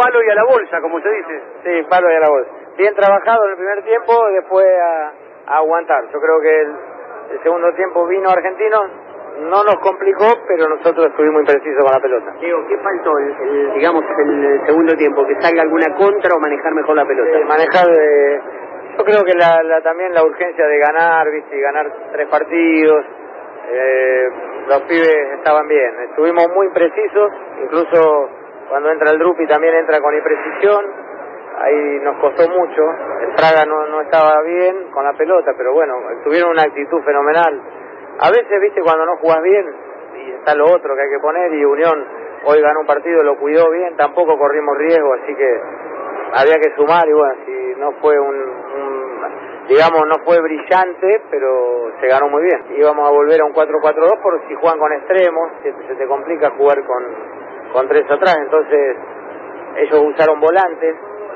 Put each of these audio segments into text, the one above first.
palo y a la bolsa, como se dice. Sí, palo y a la bolsa. Bien trabajado en el primer tiempo, después a aguantar. Yo creo que el segundo tiempo vino Argentino, no nos complicó, pero nosotros estuvimos imprecisos con la pelota. Diego, ¿qué faltó digamos, el segundo tiempo? ¿Que salga alguna contra o manejar mejor la pelota? Manejar, yo creo que también la urgencia de ganar, ¿viste? Y ganar 3 partidos. Los pibes estaban bien, estuvimos muy precisos, incluso cuando entra el Drupi también entra con imprecisión, ahí nos costó mucho. El Praga no estaba bien con la pelota, pero bueno, tuvieron una actitud fenomenal. A veces, viste, cuando no jugás bien, y está lo otro que hay que poner, y Unión hoy ganó un partido, lo cuidó bien, tampoco corrimos riesgo, así que había que sumar, y bueno, si no fue digamos, no fue brillante, pero se ganó muy bien. Íbamos a volver a un 4-4-2 por si juegan con extremos, se te complica jugar con 3 atrás, entonces ellos usaron volantes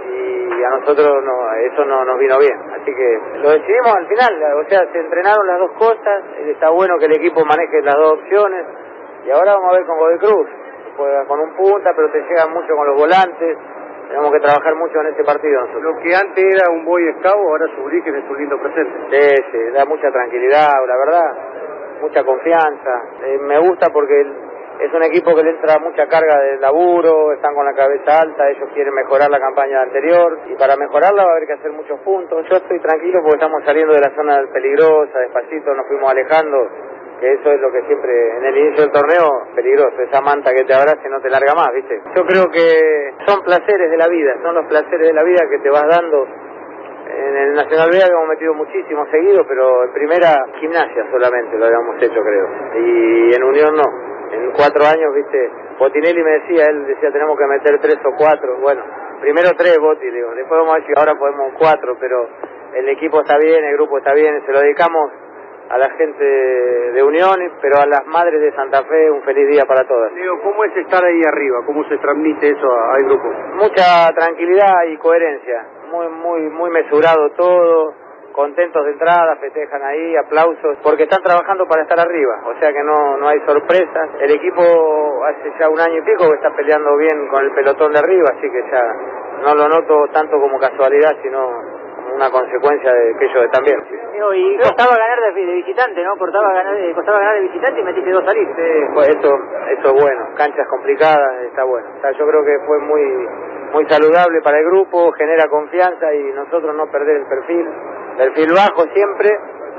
y a nosotros eso no nos vino bien, así que lo decidimos al final, o sea, se entrenaron las dos cosas, está bueno que el equipo maneje las dos opciones, y ahora vamos a ver con Godoy Cruz, juega con un punta, pero te llegan mucho con los volantes. Tenemos que trabajar mucho en este partido nosotros. Lo que antes era un boy scout, ahora su origen es un lindo presente. Sí, da mucha tranquilidad, la verdad, mucha confianza. Me gusta porque es un equipo que le entra mucha carga de laburo, están con la cabeza alta, ellos quieren mejorar la campaña anterior, y para mejorarla va a haber que hacer muchos puntos. Yo estoy tranquilo porque estamos saliendo de la zona peligrosa, despacito nos fuimos alejando, que eso es lo que siempre, en el inicio del torneo, peligroso, esa manta que te abraza y no te larga más, ¿viste? Yo creo que son placeres de la vida, son los placeres de la vida que te vas dando. En el Nacional B habíamos metido muchísimo seguido, pero en primera Gimnasia solamente lo habíamos hecho, creo, y en Unión no. En 4 años, ¿viste? Botinelli me decía, él decía, tenemos que meter 3 o 4, bueno, primero 3, Boti, digo, después vamos a ver si ahora podemos 4, pero el equipo está bien, el grupo está bien, se lo dedicamos a la gente de Unión, pero a las madres de Santa Fe, un feliz día para todas. Diego, ¿cómo es estar ahí arriba? ¿Cómo se transmite eso al grupo? Mucha tranquilidad y coherencia, muy mesurado todo, contentos de entrada, festejan ahí, aplausos, porque están trabajando para estar arriba, o sea que no hay sorpresas. El equipo hace ya 1 año y pico que está peleando bien con el pelotón de arriba, así que ya no lo noto tanto como casualidad, sino una consecuencia de que ellos están bien. Y costaba ganar de visitante, ¿no? Costaba ganar de visitante y metiste 2 salir. Sí, pues eso es bueno, canchas complicadas, está bueno. O sea, yo creo que fue muy saludable para el grupo, genera confianza y nosotros no perder el perfil bajo siempre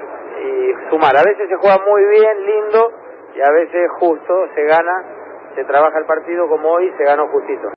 y sumar. A veces se juega muy bien, lindo, y a veces justo se gana, se trabaja el partido como hoy, se ganó justito.